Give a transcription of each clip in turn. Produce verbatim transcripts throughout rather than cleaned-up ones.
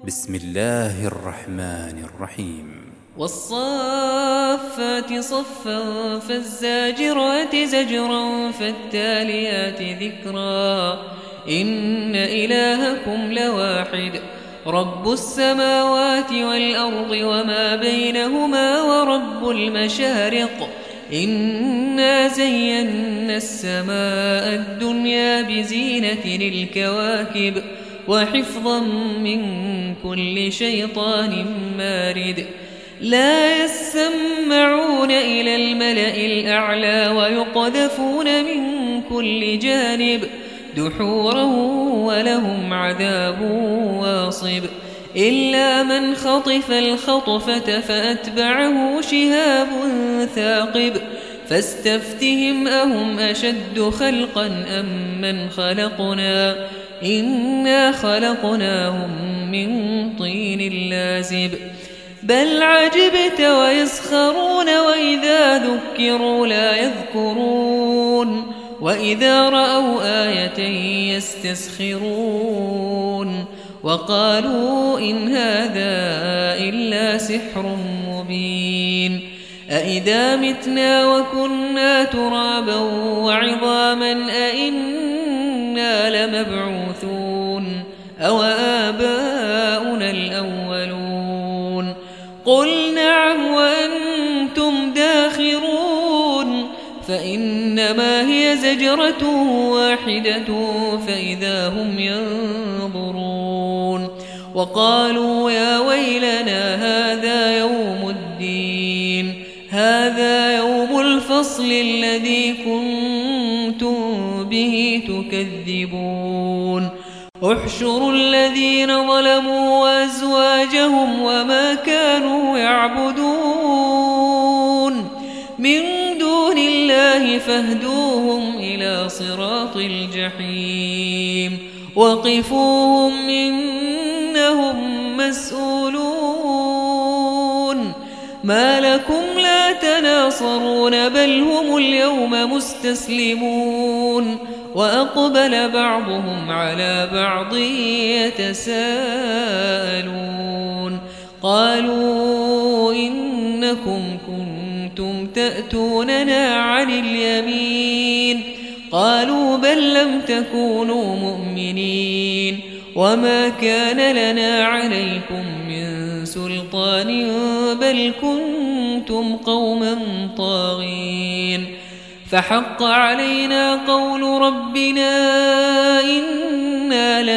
بسم الله الرحمن الرحيم والصافات صفا فالزاجرات زجرا فالتاليات ذكرا إن إلهكم لواحد رب السماوات والأرض وما بينهما ورب المشارق إنا زينا السماء الدنيا بزينة الكواكب وحفظا من كل شيطان مارد لا يسمعون إلى الملأ الأعلى ويقذفون من كل جانب دحورا ولهم عذاب واصب إلا من خطف الخطفة فأتبعه شهاب ثاقب فاستفتهم أهم أشد خلقا أم من خلقنا إنا خلقناهم من طين لازب بل عجبت ويسخرون وإذا ذكروا لا يذكرون وإذا رأوا آية يستسخرون وقالوا إن هذا إلا سحر مبين أإذا متنا وكنا ترابا وعظاما أإنا لمبعوثون أو آباؤنا الأولون قل نعم وأنتم داخرون فإنما هي زجرة واحدة فإذا هم ينظرون وقالوا يا ويلنا هذا يوم الدين هذا يوم الفصل الذي كنتم به تكذبون احشروا الذين ظلموا وأزواجهم وما كانوا يعبدون من دون الله فاهدوهم إلى صراط الجحيم وقفوهم إنهم مسؤولون ما لكم لا تناصرون بل هم اليوم مستسلمون وأقبل بعضهم على بعض يتساءلون قالوا إنكم كنتم تأتوننا عن اليمين قالوا بل لم تكونوا مؤمنين وما كان لنا عليكم من سلطان بل كنتم قوما طاغين فحق علينا قول ربنا إنا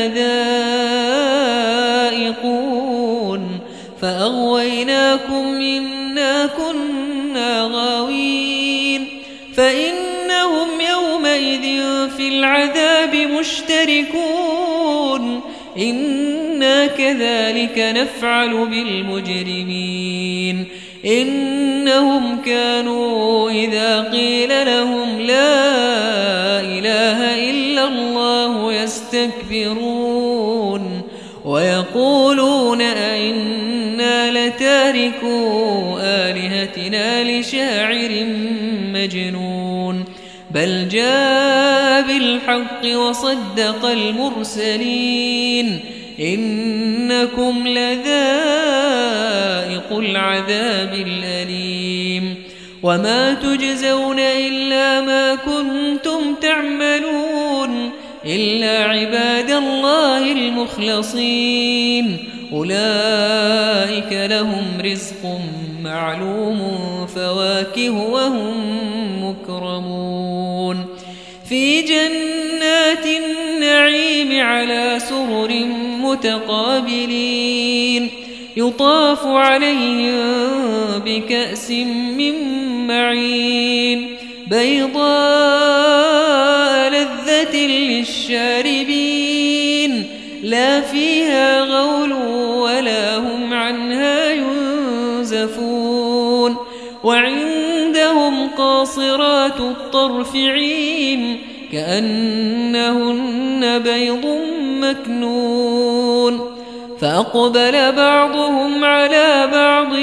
لذائقون فأغويناكم إنا كنا غاوين فإنهم يومئذ في العذاب مشتركون إنا كذلك نفعل بالمجرمين إنهم كانوا إذا قيل لهم لا إله إلا الله يستكبرون ويقولون أئنا لتاركو آلهتنا لشاعر مجنون بل جاء بالحق وصدق المرسلين إنكم لذائق العذاب الأليم وما تجزون إلا ما كنتم تعملون إلا عباد الله المخلصين أولئك لهم رزق معلوم فواكه وهم مكرمون في جنات النعيم على سرر متقابلين يطاف عليهم بكأس من معين بيضاء لذة للشاربين لا فيها غول ولا هم عنها ينزفون وعندهم قاصرات الطرف عين كأنهن بيض مكنون فأقبل بعضهم على بعض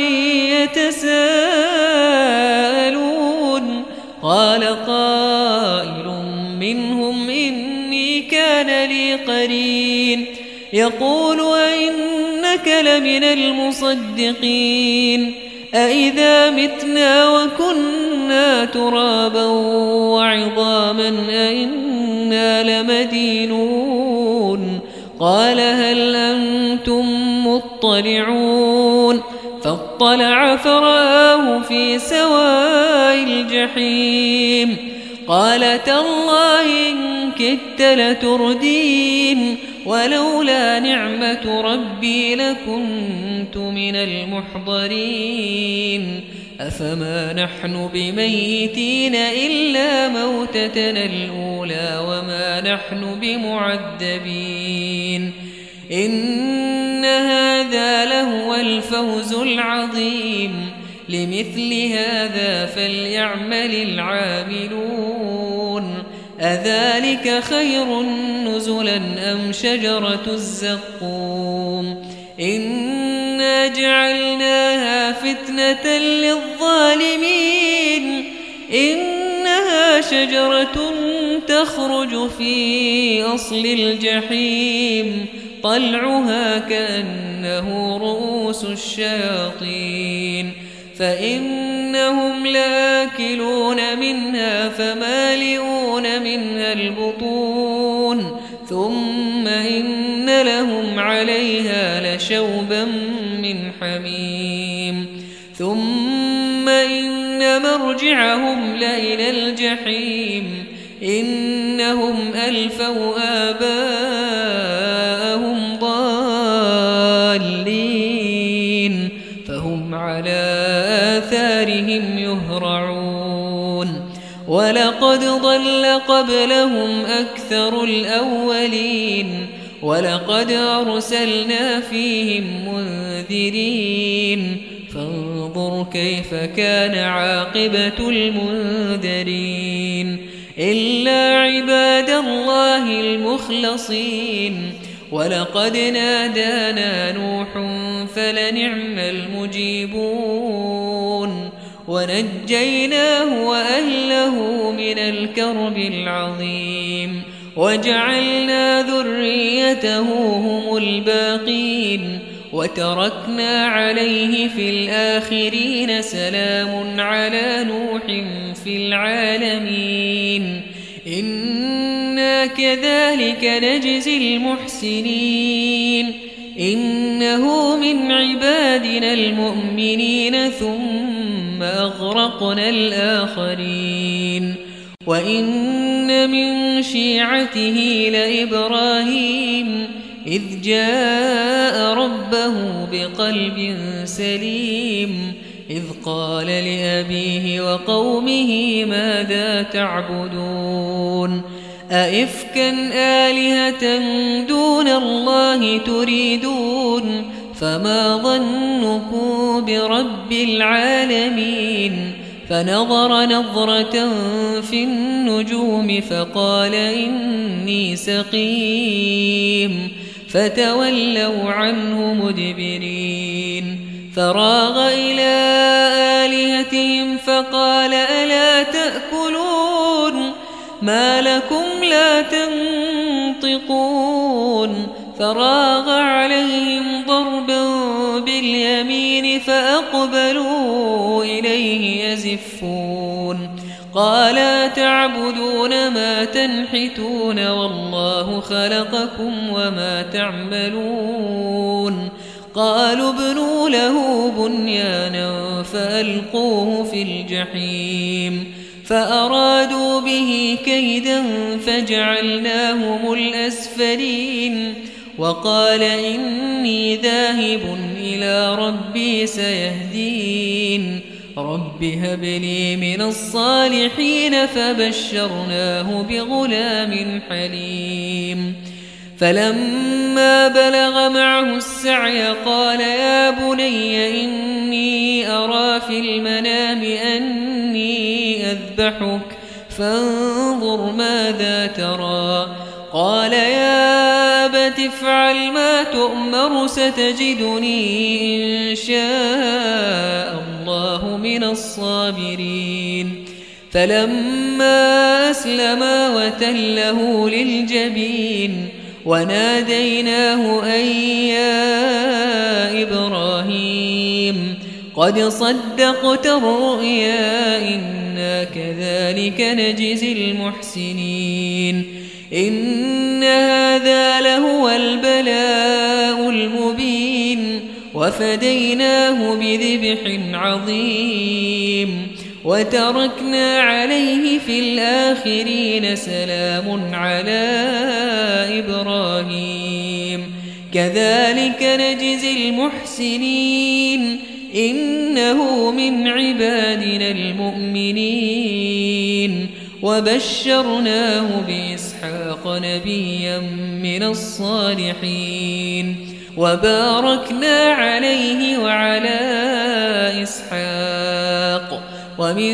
يتساءلون قال قائل منهم إني كان لي قرين يقول أئنك إنك لمن المصدقين أإذا متنا وكنا ترابا وعظاما أإنا لمدينون قال هل أنتم مطلعون فاطلع فرآه في سواء الجحيم قال تالله إن كدت لتردين ولولا نعمة ربي لكنت من المحضرين أفما نحن بميتين إلا موتتنا الأولى وما نحن بمعذبين إن هذا لهو الفوز العظيم لمثل هذا فليعمل العاملون أذلك خير نزلا أم شجرة الزقوم إنا جعلناها فتنة للظالمين إنها شجرة تخرج في أصل الجحيم طلعها كأنه رؤوس الشياطين فإنهم لآكلون منها فمالئون منها البطون ثم إن لهم عليها لشوبا من حميم ثم إن مرجعهم لإلى الجحيم إنهم ألفوا آباءهم ضالين فهم على آثارهم يهرعون ولقد ضل قبلهم أكثر الأولين ولقد أرسلنا فيهم منذرين فانظر كيف كان عاقبة المنذرين إلا عباد الله المخلصين ولقد نادانا نوح فلنعم المجيبون ونجيناه وأهله من الكرب العظيم وجعلنا ذريته هم الباقين وتركنا عليه في الآخرين سلام على نوح في العالمين إنا كذلك نجزي المحسنين إنه من عبادنا المؤمنين ثم أغرقنا الآخرين وإن من شيعته لإبراهيم إذ جاء ربه بقلب سليم إذ قال لأبيه وقومه ماذا تعبدون أئفكا آلهة دون الله تريدون فما ظنكم برب العالمين فنظر نظرة في النجوم فقال إني سقيم فتولوا عنه مدبرين فراغ إلى آلهتهم فقال ألا تأكلون ما لكم لا تنطقون فراغ عليهم ضربا باليمين فأقبلوا إليه يزفون قال تعبدون ما تنحتون والله خلقكم وما تعملون قالوا ابنوا له بنيانا فألقوه في الجحيم فأرادوا به كيدا فجعلناهم الأسفلين وقال إني ذاهب إلى ربي سيهدين رب هب لي من الصالحين فبشرناه بغلام حليم فلما بلغ معه السعي قال يا بني إني أرى في المنام أني أذبحك فانظر ماذا ترى قال يا أبت افعل ما تؤمر ستجدني إن شاء الله من الصابرين فلما أسلما وتله للجبين وناديناه أن يا قد صدقت الرؤيا إنا كذلك نجزي المحسنين إن هذا لهو البلاء المبين وفديناه بذبح عظيم وتركنا عليه في الآخرين سلام على إبراهيم كذلك نجزي المحسنين إنه من عبادنا المؤمنين وبشرناه بإسحاق نبيا من الصالحين وباركنا عليه وعلى إسحاق ومن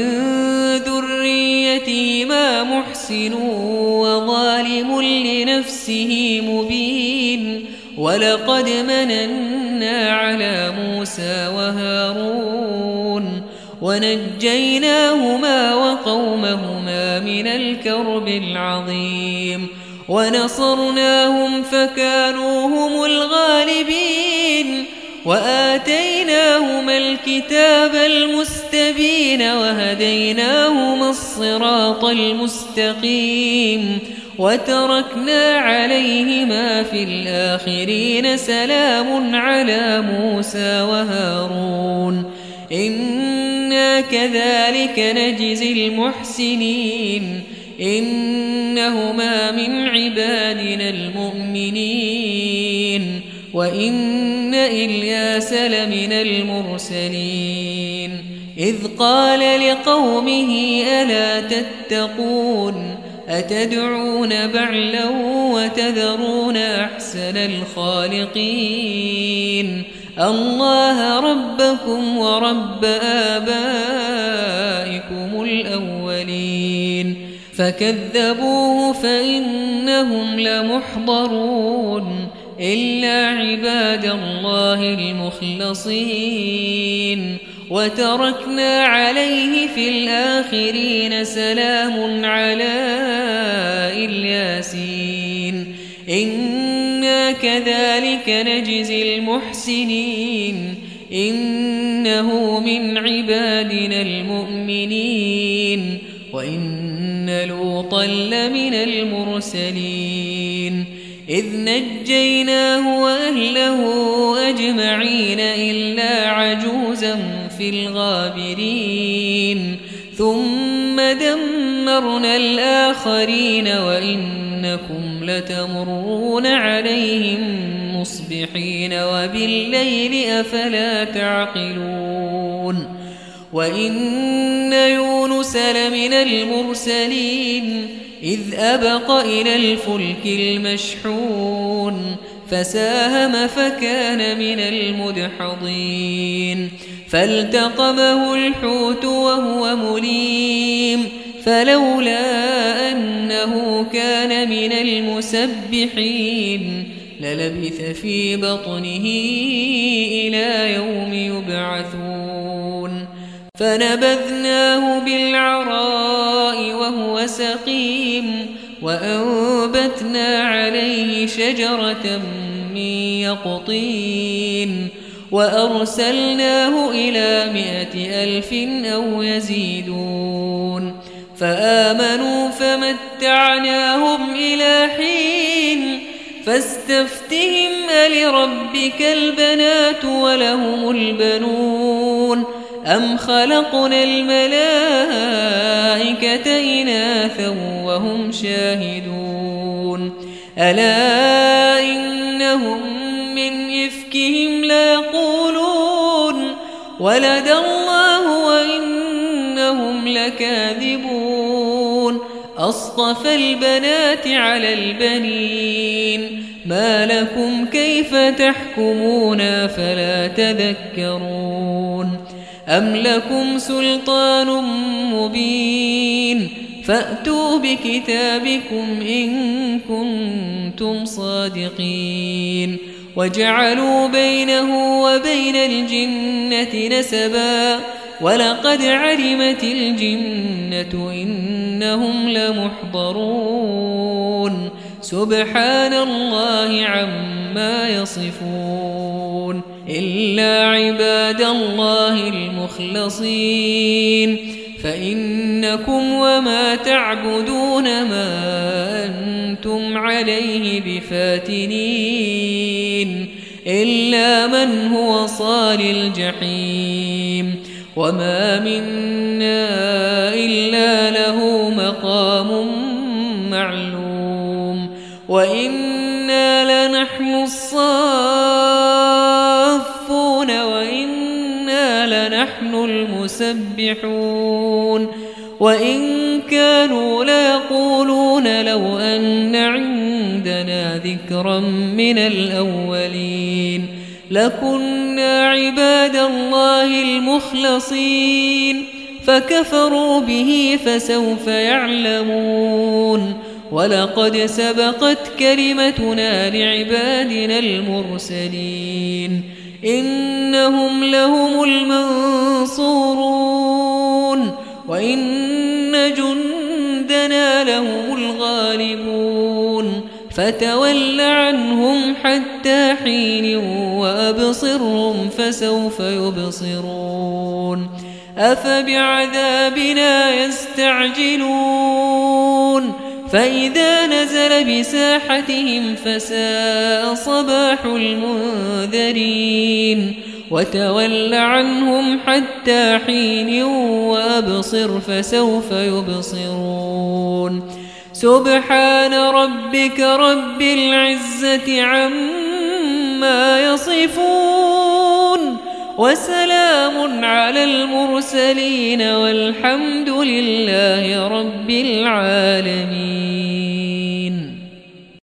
ذريتهما محسن وظالم لنفسه مبين ولقد مننا على موسى وهارون ونجيناهما وقومهما من الكرب العظيم ونصرناهم فكانوا هم الغالبين وآتيناهما الكتاب المستبين وهديناهما الصراط المستقيم وتركنا عليهما في الآخرين سلام على موسى وهارون إنا كذلك نجزي المحسنين إنهما من عبادنا المؤمنين وإن إلياس لمن المرسلين إذ قال لقومه ألا تتقون أتدعون بعلا وتذرون أحسن الخالقين الله ربكم ورب آبائكم الأولين فكذبوه فإنهم لمحضرون إلا عباد الله المخلصين وتركنا عليه في الآخرين سلام على الياسين إنا كذلك نجزي المحسنين إنه من عبادنا المؤمنين وإن لوطا لمن المرسلين إذ نجيناه وأهله أجمعين إلا عجوزا في الغابرين ثم دمرنا الآخرين وإنكم لتمرون عليهم مصبحين وبالليل أفلا تعقلون وإن يونس لمن المرسلين إذ أبق إلى الفلك المشحون فساهم فكان من المدحضين فالتقمه الحوت وهو مليم فلولا أنه كان من المسبحين للبث في بطنه إلى يوم يبعثون فنبذناه بالعراء وهو سقيم وأنبتنا عليه شجرة من يقطين وأرسلناه إلى مائة ألف أو يزيدون فآمنوا فمتعناهم إلى حين فاستفتهم ألربك البنات ولهم البنون أم خلقنا الملائكة إناثا وهم شاهدون ألا إنهم من إفكهم ليقولون ولد الله وإنهم لكاذبون أصطفى البنات على البنين ما لكم كيف تحكمون فلا تذكرون أم لكم سلطان مبين فأتوا بكتابكم إن كنتم صادقين وجعلوا بينه وبين الجنة نسبا ولقد علمت الجنة إنهم لمحضرون سبحان الله عما يصفون إلا عباد الله المخلصين فإنكم وما تعبدون ما أنتم عليه بفاتنين إلا من هو صال الجحيم وما منا إلا له مقام معلوم وإنا لنحن الصافون وإنا لنحن المسبحون وإن كانوا ليقولون لو أن عندنا ذكرا من الأولين لكنا عباد الله المخلصين فكفروا به فسوف يعلمون ولقد سبقت كلمتنا لعبادنا المرسلين إنهم لهم المنصورون وإن جندنا لهم الغالبون فتول عنهم حتى حين وأبصرهم فسوف يبصرون أفبعذابنا يستعجلون فإذا نزل بساحتهم فساء صباح المنذرين وتول عنهم حتى حين وأبصر فسوف يبصرون سبحان ربك رب العزة عما يصفون وسلام على المرسلين والحمد لله رب العالمين.